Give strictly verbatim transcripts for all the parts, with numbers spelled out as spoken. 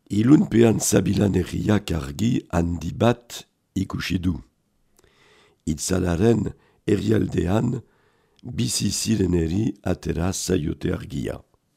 Ilunpean zabilan herriak argi handi bat ikusi du. Itzalaren herrialdean bizi zireneri atera zaiote argia.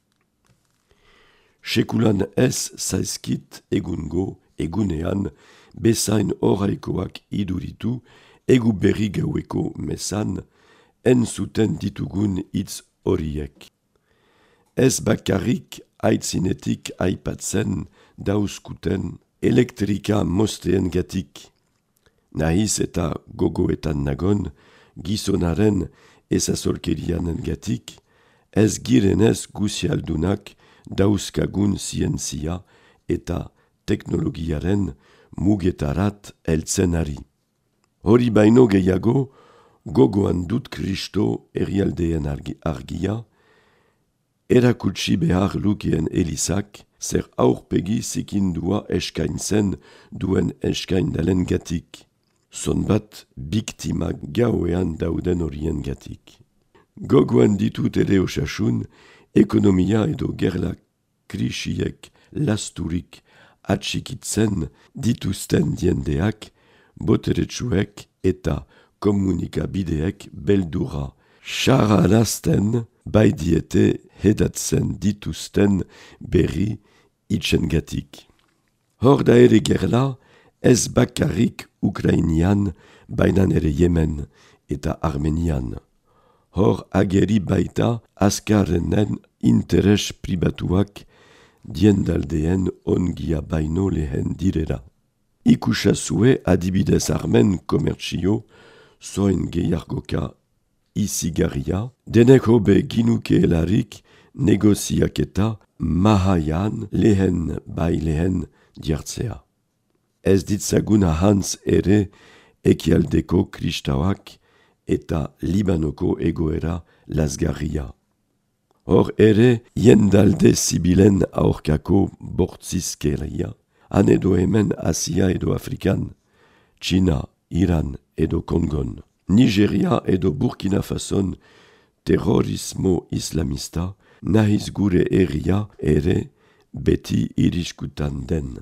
Sekulan ez zaizkit egungo egunean bezain oraikoak iduritu egu berri gaueko mesan entzuten ditugun hitz horiek. Ez bakarrik aitzinetik aipatzen dauzkuten elektrika mosteen gatik. Nahiz eta gogoetan nagon gizonaren ezazolkerianen gatik, ez girenez guzialdunak dauzkagun zientzia eta teknologiaren mugetarat heltzenari. Hori baino gehiago, gogoan dut Kristo herrialdeen argia, erakutsi behar lukeen elizak, zer aurpegi zikindua eskaintzen duen eskaindalen gatik. Zonbat biktimak gauean dauden horien gatik. Gogoan ditut ere osasun, ekonomia edo gerla krisiek lasturik atxikitzen dituzten diendeak, boteretsuek eta komunikabideek beldura xaralazten baidiete hedatzen dituzten berri itxengatik. Hor da ere gerla, ez bakarrik Ukrainian, bainan ere Yemen eta Armenian. Hor ageri baita azkarrenen interes pribatuak diendaldeen ongia baino lehen direra. Ikusazue adibidez armen komertzio zoin gehiargoka izigarria, denek hobe ginukeelarik negoziaketa mahaian lehen bai lehen diartzea. Ez ditzagun ahantz ere ekialdeko kristauak eta Libanoko egoera lazgarria. Hor ere jendalde zibilen aurkako bortzizkeria, han edo hemen Asia edo Afrikan, Txina, Iran edo Kongon, Nigeria edo Burkina Fason terrorismo islamista nahiz gure herria ere beti iriskutan den.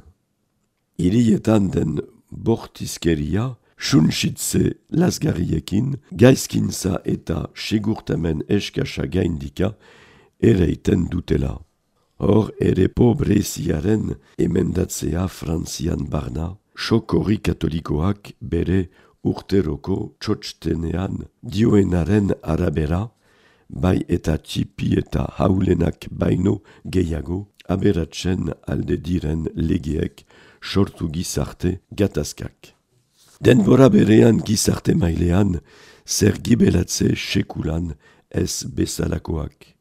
Hirietan den bortizkeria, suntsitze lazgarriekin, gaizkintza eta segurtamen eskasa gaindika ereiten dutela. Hor ere pobreziaren emendatzea Frantzian barna, sokori katolikoak bere urteroko txotstenean dioenaren arabera, bai eta txipi eta haulenak baino gehiago, aberatzen alde diren legeek sortu gizarte gatazkak. Denbora berean gizarte mailean, zer gibelatze sekulan ez bezalakoak.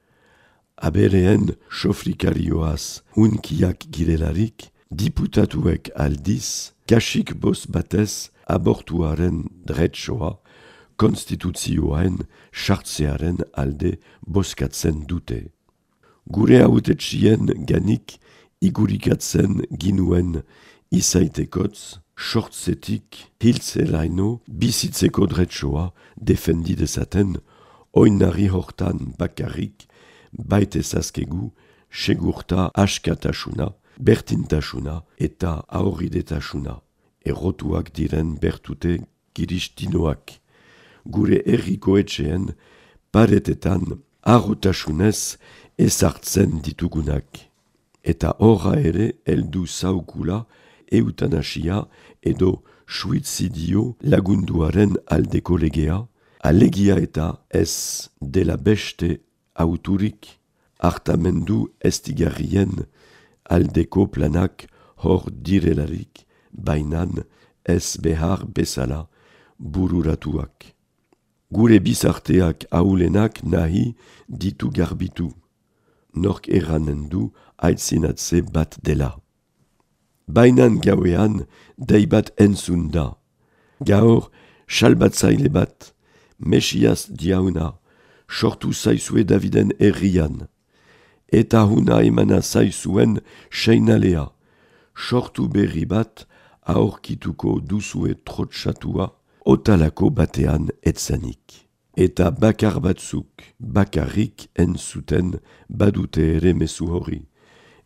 Abereen sofrikarioaz hunkiak girelarik, diputatuek aldiz, kasik boz batez abortuaren dretsoa, konstituzioaren sartzearen alde bozkatzen dute. Gure hautetxien ganik igurikatzen ginuen izaitekotz, sortzetik hiltzelaino bizitzeko dretsoa defendidezaten, oinari hortan bakarrik, baite zazkegu, segurta askatasuna, bertintasuna eta aurridetasuna, errotuak diren bertute giristinoak. Gure herriko etxeen paretetan arrotasunez ezartzen ditugunak. Eta horra ere heldu zaukula eutanasia edo suizidio lagunduaren aldeko legea, alegia eta ez dela beste auturik, hartamendu estigarrien aldeko planak hor direlarik, bainan ez behar bezala bururatuak. Gure bizarteak aulenak nahi ditu garbitu, nork erranen du aitzinatze bat dela. Bainan gauean dei bat entzun da, gaur salbatzaile bat, Mesias diauna, sortu zaizue Daviden herrian, eta huna emana zaizuen seinalea, sortu berri bat aurkituko duzue trotsatua, otalako batean etzanik. Eta bakar batzuk, bakarrik entzuten badute ere mezu hori,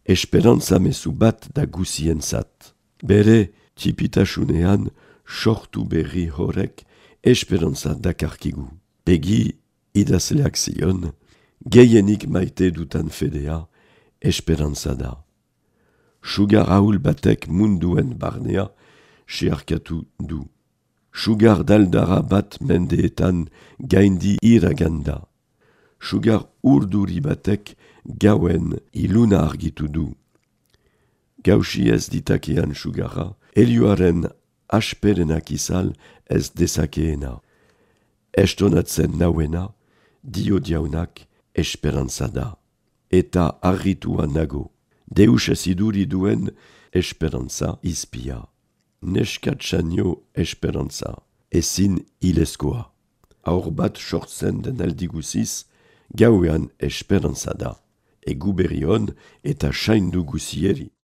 esperantza mezu bat da guzientzat. Bere txipitasunean sortu berri horrek esperantza dakarkigu. Begi idazleak zion, gehienik maite dutan fedea esperantza da. Sugar ahul batek munduen barnea seharkatu du. Sugar daldara bat mendeetan gaindi iraganda. Sugar urduri batek gauen iluna argitu du. Gausi ez ditakean sugara, helioaren asperenak izal ez dezakeena. Estonatzen nauena, dio diaunak esperantza da. Eta harritua nago, deus ez iduri duen esperantza izpia. Neskatxanio esperantza, ezin ilezkoa. Aur bat sortzen den aldiguziz, gauean esperantza da. Egu berri hon eta saindu guzieri.